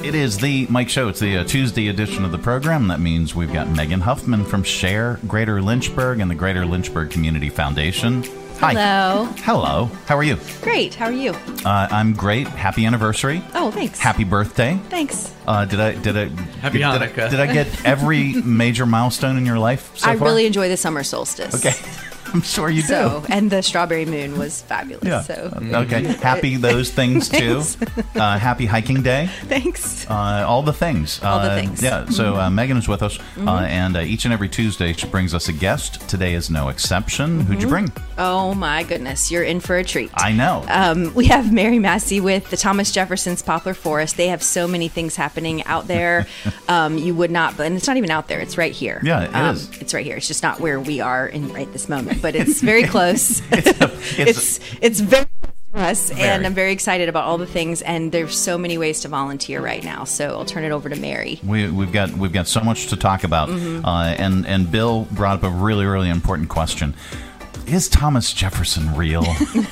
It is the Mike Show. It's the Tuesday edition of the program. That means we've got Megan Huffman from Share Greater Lynchburg and the Greater Lynchburg Community Foundation. Hi. Hello. Hello. How are you? Great. How are you? I'm great. Happy anniversary. Oh, thanks. Happy birthday. Thanks. Happy Hanukkah. Did I get every major milestone in your life so I far? really enjoy the summer solstice. Okay. I'm sure you do. So, and the strawberry moon was fabulous. Yeah. So. Okay. Happy those things too. Happy hiking day. Thanks. All the things. All the things. Yeah. So Megan is with us, and each and every Tuesday she brings us a guest. Today is no exception. Who'd you bring? Oh my goodness, you're in for a treat. I know. We have Mary Massey with the Thomas Jefferson's Poplar Forest. They have so many things happening out there. You would not, and it's not even out there. It's right here. Yeah, it is. It's right here. It's just not where we are in right this moment, but it's very close. It's very close to us, and I'm very excited about all the things. And there's so many ways to volunteer right now. So I'll turn it over to Mary. We've got so much to talk about, and Bill brought up a really important question. Is Thomas Jefferson real?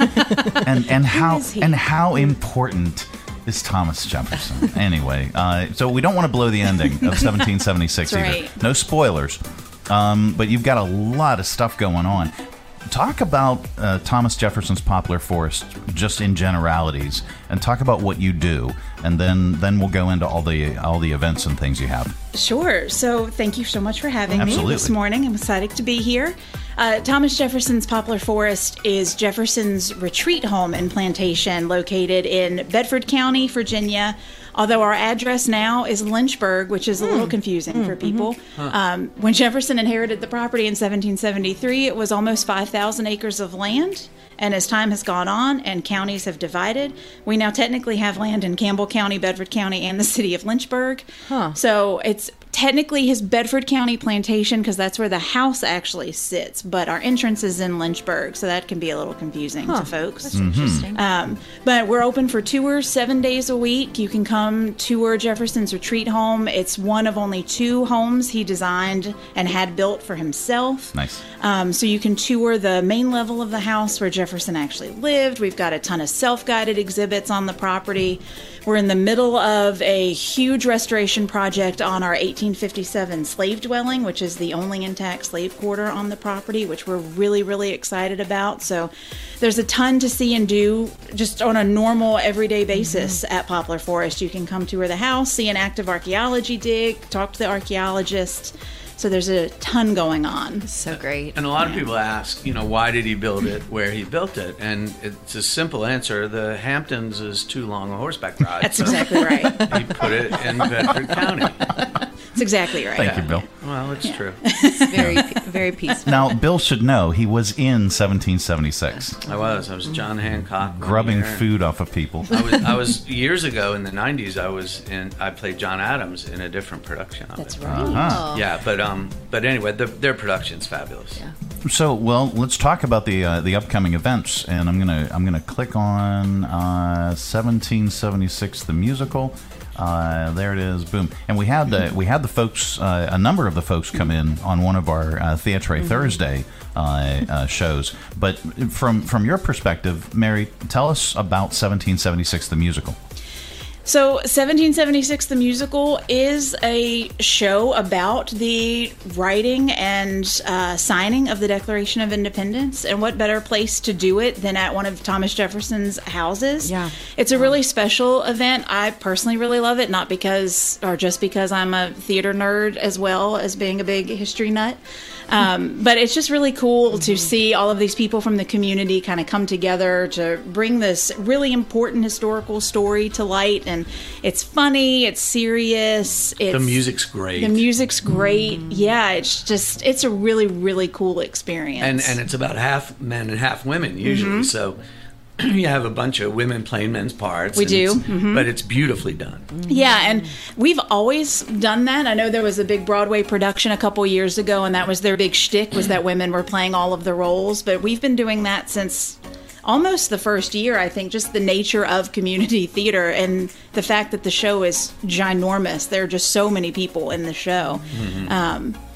and how important is Thomas Jefferson? Anyway, so we don't want to blow the ending of 1776 either. Right. No spoilers. But you've got a lot of stuff going on. Talk about Thomas Jefferson's Poplar Forest just in generalities, and talk about what you do, and then we'll go into all the events and things you have. Sure. So thank you so much for having me this morning. I'm excited to be here. Thomas Jefferson's Poplar Forest is Jefferson's retreat home and plantation located in Bedford County, Virginia. Although our address now is Lynchburg, which is a little confusing for people. When Jefferson inherited the property in 1773, it was almost 5,000 acres of land. And as time has gone on and counties have divided, we now technically have land in Campbell County, Bedford County, and the city of Lynchburg. So it's technically his Bedford County plantation because that's where the house actually sits. But our entrance is in Lynchburg, so that can be a little confusing to folks. That's interesting. But we're open for tours 7 days a week. You can come tour Jefferson's retreat home. It's one of only 2 homes he designed and had built for himself. Nice. So you can tour the main level of the house where Jefferson actually lived. We've got a ton of self-guided exhibits on the property. We're in the middle of a huge restoration project on our 1857 slave dwelling, which is the only intact slave quarter on the property, which we're really excited about. So there's a ton to see and do just on a normal, everyday basis at Poplar Forest. You can come tour the house, see an active archaeology dig, talk to the archaeologist. So there's a ton going on. So great. And a lot of people ask, why did he build it where he built it? And it's a simple answer. The Hamptons is too long a horseback ride. That's exactly right. He put it in Bedford County. That's exactly right. Thank you, Bill. Well, it's true. It's very peaceful. Now, Bill should know he was in 1776. I was John Hancock. Grubbing food off of people. I was years ago in the 90s. I played John Adams in a different production of That's it. right. Yeah, but anyway, their production's fabulous. Yeah. So, well, let's talk about the upcoming events, and I'm gonna click on 1776 the musical. There it is, boom. And we had the folks, a number of the folks come in on one of our Theatre Thursday shows. But from your perspective, Mary, tell us about 1776 the musical. So 1776 the musical is a show about the writing and signing of the Declaration of Independence, and what better place to do it than at one of Thomas Jefferson's houses. Yeah. It's a really special event. I personally really love it, not because or just because I'm a theater nerd as well as being a big history nut. But it's just really cool to see all of these people from the community kind of come together to bring this really important historical story to light. And it's funny, it's serious. The music's great. Yeah, it's a really cool experience. And it's about half men and half women usually. So you have a bunch of women playing men's parts. We do. But it's beautifully done. Yeah, and we've always done that. I know there was a big Broadway production a couple years ago, and that was their big shtick, was that women were playing all of the roles. But we've been doing that since almost the first year, I think, just the nature of community theater and the fact that the show is ginormous. There are just so many people in the show.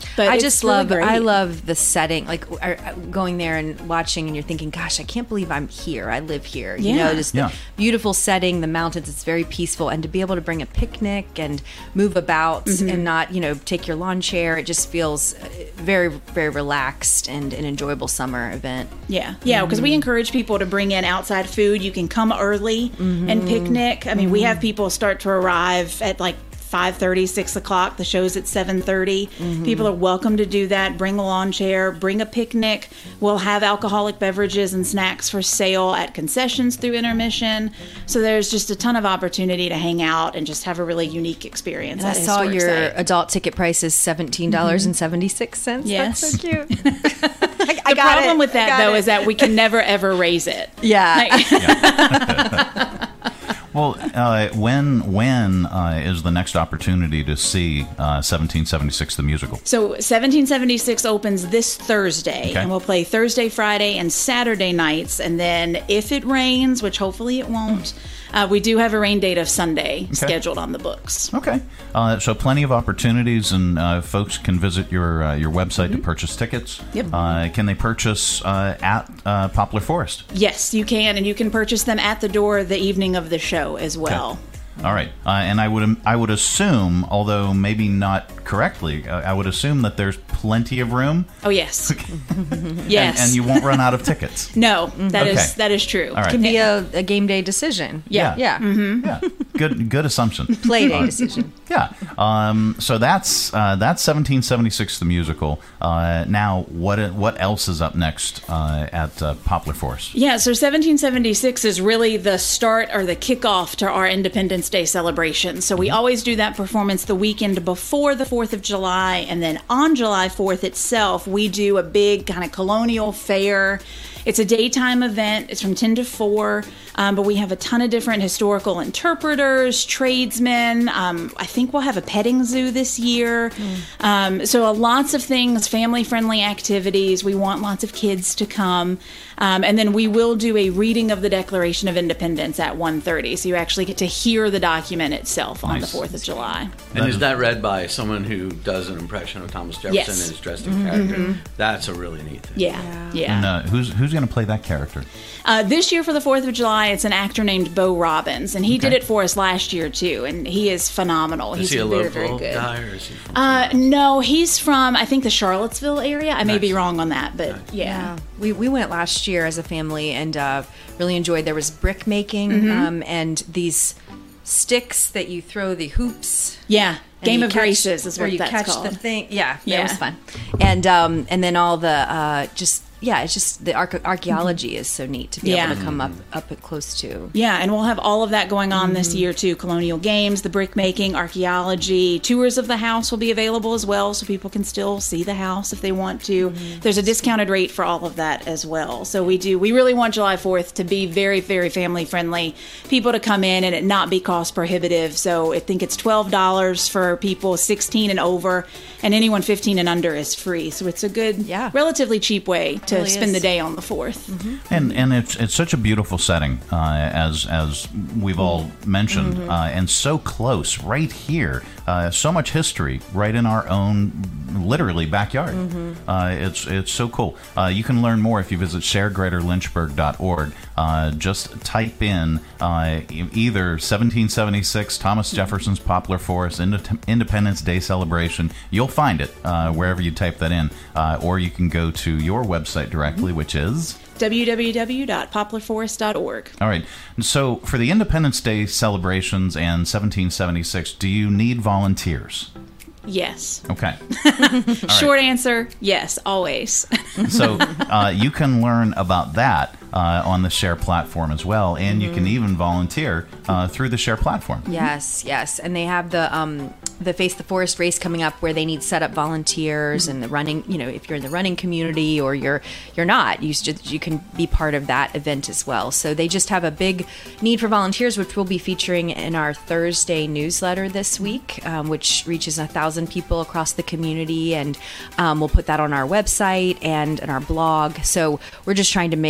But I just love really I love the setting, like going there and watching, and you're thinking, gosh, I can't believe I'm here. I live here. You know, just the beautiful setting, the mountains. It's very peaceful, and to be able to bring a picnic and move about and not, take your lawn chair, it just feels very, very relaxed and an enjoyable summer event. Yeah, because we encourage people to bring in outside food. You can come early and picnic. I mean, we have people start to arrive at like 5:30, 6 o'clock. The show's at 7:30. People are welcome to do that. Bring a lawn chair, bring a picnic. We'll have alcoholic beverages and snacks for sale at concessions through intermission. So there's just a ton of opportunity to hang out and just have a really unique experience. And I saw your adult ticket price is $17.76. Yes. That's so cute. The problem with that, though, is that we can never, ever raise it. Well, when is the next opportunity to see 1776 the musical? So 1776 opens this Thursday, and we'll play Thursday, Friday, and Saturday nights. And then if it rains, which hopefully it won't, we do have a rain date of Sunday scheduled on the books. Okay. So plenty of opportunities, and folks can visit your website to purchase tickets. Yep. Can they purchase at Poplar Forest? Yes, you can, and you can purchase them at the door the evening of the show as well. Okay. All right, and I would assume, although maybe not correctly, I would assume that there's plenty of room. Oh yes, yes, and you won't run out of tickets. No, that is true. All right. It can be a game day decision. Yeah. Yeah. Good assumption. Play day decision. Yeah. So that's 1776 the musical. Now, what else is up next at Poplar Forest? Yeah, so 1776 is really the start or the kickoff to our Independence Day celebration. So we always do that performance the weekend before the 4th of July, and then on July 4th itself, we do a big kind of colonial fair. It's a daytime event. It's from 10 to 4, but we have a ton of different historical interpreters, tradesmen. I think we'll have a petting zoo this year. So lots of things, family-friendly activities. We want lots of kids to come. And then we will do a reading of the Declaration of Independence at 1:30. So you actually get to hear the document itself on the 4th of July. And is that read by someone who does an impression of Thomas Jefferson and is dressed in character? That's a really neat thing. Yeah. And who's going to play that character? This year for the 4th of July, it's an actor named Bo Robbins, and he did it for us last year too, and he is phenomenal. Is he's he a very, local very good. guy, or is he from no, he's from, I think, the Charlottesville area. I may be wrong on that, but yeah. We went last year as a family and really enjoyed. There was brick making and these sticks that you throw the hoops. Yeah. Game of Graces is what you that's catch called. the thing. Yeah, it was fun. And then all the it's just the archaeology is so neat to be able to come up close to. Yeah, and we'll have all of that going on this year too. Colonial games, the brick making, archaeology, tours of the house will be available as well, so people can still see the house if they want to. There's a discounted rate for all of that as well. So we really want July 4th to be very, very family friendly. People to come in and it not be cost prohibitive. So I think it's $12 for people 16 and over, and anyone 15 and under is free. So it's a good, relatively cheap way to spend the day on the 4th. And it's such a beautiful setting, as we've all mentioned, and so close, right here. So much history right in our own, literally, backyard. It's so cool. You can learn more if you visit sharegreaterlynchburg.org. Just type in either 1776 Thomas Jefferson's Poplar Forest Independence Day celebration. You'll find it wherever you type that in, or you can go to your website directly, which is www.poplarforest.org. All right. So for the Independence Day celebrations and 1776, do you need volunteers? Yes. Okay. Short answer, yes, always. So you can learn about that on the Share platform as well, and you can even volunteer through the Share platform. Yes, and they have the Face the Forest race coming up where they need set up volunteers and the running. If you're in the running community or you're not, you can be part of that event as well. So they just have a big need for volunteers, which we'll be featuring in our Thursday newsletter this week, which reaches 1,000 people across the community, and we'll put that on our website and in our blog. So we're just trying to make sure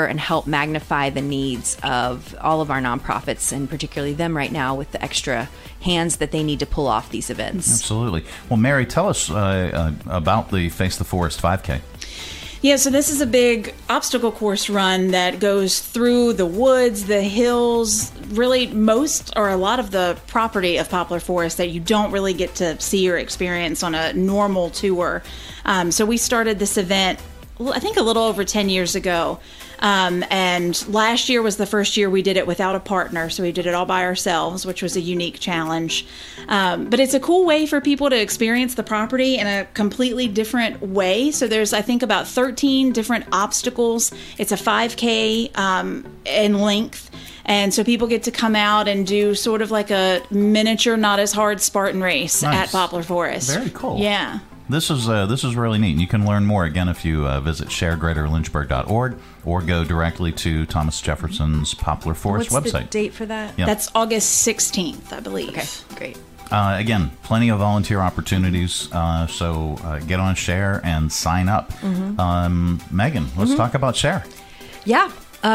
share and help magnify the needs of all of our nonprofits, and particularly them right now with the extra hands that they need to pull off these events. Absolutely. Well, Mary, tell us about the Face the Forest 5K. Yeah, so this is a big obstacle course run that goes through the woods, the hills, really most or a lot of the property of Poplar Forest that you don't really get to see or experience on a normal tour. So we started this event, I think, a little over 10 years ago. And last year was the first year we did it without a partner, so we did it all by ourselves, which was a unique challenge. But it's a cool way for people to experience the property in a completely different way. So there's, I think, about 13 different obstacles. It's a 5K in length. And so people get to come out and do sort of like a miniature, not as hard Spartan race at Poplar Forest. Very cool. Yeah. This is really neat. You can learn more, again, if you visit sharegreaterlynchburg.org or go directly to Thomas Jefferson's Poplar Forest website. What's the date for that? Yep. That's August 16th, I believe. Okay, great. Again, plenty of volunteer opportunities, so get on Share and sign up. Megan, let's talk about Share. Yeah.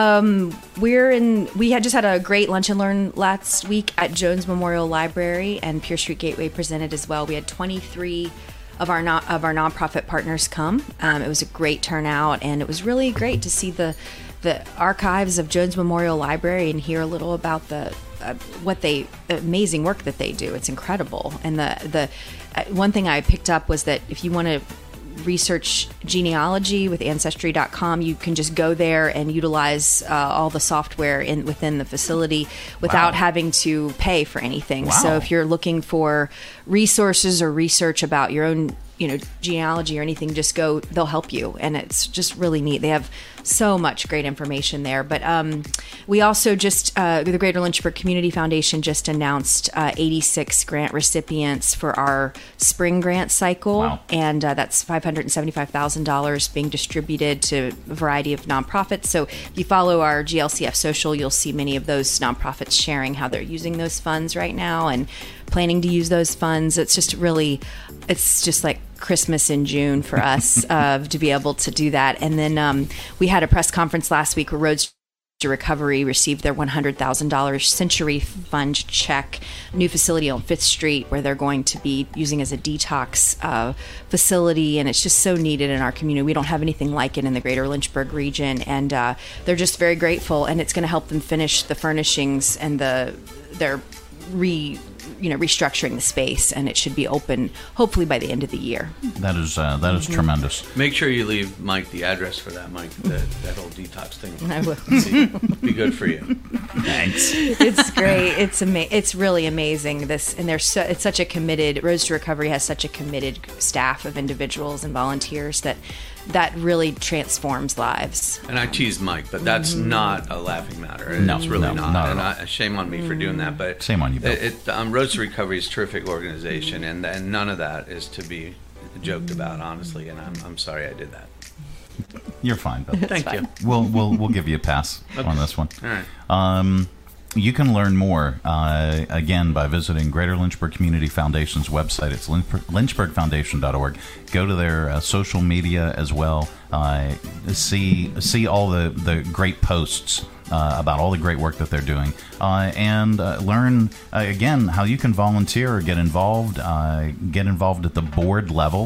We had just had a great lunch and learn last week at Jones Memorial Library, and Pierce Street Gateway presented as well. We had 23 of our nonprofit partners come. It was a great turnout, and it was really great to see the archives of Jones Memorial Library and hear a little about the amazing work that they do. It's incredible. And the one thing I picked up was that if you want to research genealogy with Ancestry.com, you can just go there and utilize all the software within the facility without having to pay for anything. Wow. So if you're looking for resources or research about your own genealogy or anything, just go, they'll help you. And it's just really neat. They have so much great information there. But we also just, the Greater Lynchburg Community Foundation just announced 86 grant recipients for our spring grant cycle. Wow. And that's $575,000 being distributed to a variety of nonprofits. So if you follow our GLCF social, you'll see many of those nonprofits sharing how they're using those funds right now and planning to use those funds. It's just like Christmas in June for us to be able to do that. And then we had a press conference last week where Roads to Recovery received their $100,000 Century Fund check, new facility on 5th Street where they're going to be using as a detox facility. And it's just so needed in our community. We don't have anything like it in the Greater Lynchburg region. And they're just very grateful. And it's going to help them finish the furnishings and their restructuring the space, and it should be open hopefully by the end of the year. That is tremendous. Make sure you leave Mike the address for that, Mike. That whole detox thing. I will. Be good for you. Thanks. It's great. It's really amazing. It's such a committed. Roads to Recovery has such a committed staff of individuals and volunteers that really transforms lives. And I tease Mike, but that's not a laughing matter. No, it's really not. And shame on me for doing that. But shame on you, Bill. Roads to Recovery is a terrific organization, and none of that is to be joked about, honestly. And I'm sorry I did that. You're fine, Bill. Thank you. We'll give you a pass on this one. All right. You can learn more, again, by visiting Greater Lynchburg Community Foundation's website. It's lynchburgfoundation.org. Go to their social media as well. See all the great posts about all the great work that they're doing, and learn again how you can volunteer or get involved at the board level.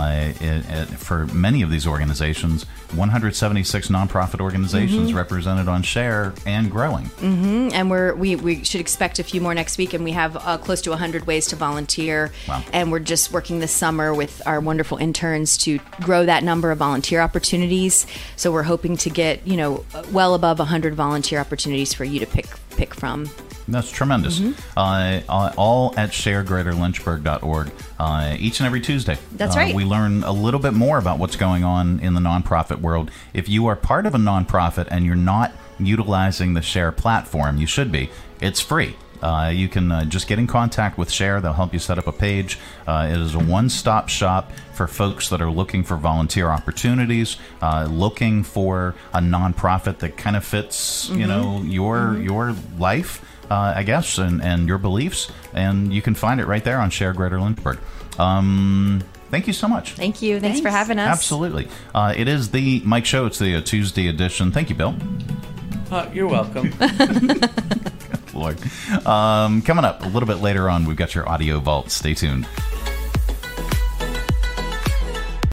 For many of these organizations, 176 nonprofit organizations represented on Share and growing. And we should expect a few more next week, and we have close to 100 ways to volunteer. Wow. And we're just working this summer with our wonderful interns to grow that number of volunteer opportunities. So we're hoping to get well above 100 volunteer opportunities for you to pick from. That's tremendous. All at sharegreaterlynchburg.org each and every Tuesday. That's right. We learn a little bit more about what's going on in the nonprofit world. If you are part of a nonprofit and you're not utilizing the Share platform, you should be. It's free. You can just get in contact with Share. They'll help you set up a page. It is a one-stop shop for folks that are looking for volunteer opportunities, looking for a nonprofit that kind of fits, your life, I guess, and your beliefs. And you can find it right there on Share Greater Lynchburg. Thank you so much. Thank you. Thanks for having us. Absolutely. It is the Mike Show. It's the Tuesday edition. Thank you, Bill. You're welcome. Lord. Coming up a little bit later on, we've got your audio vault. Stay tuned.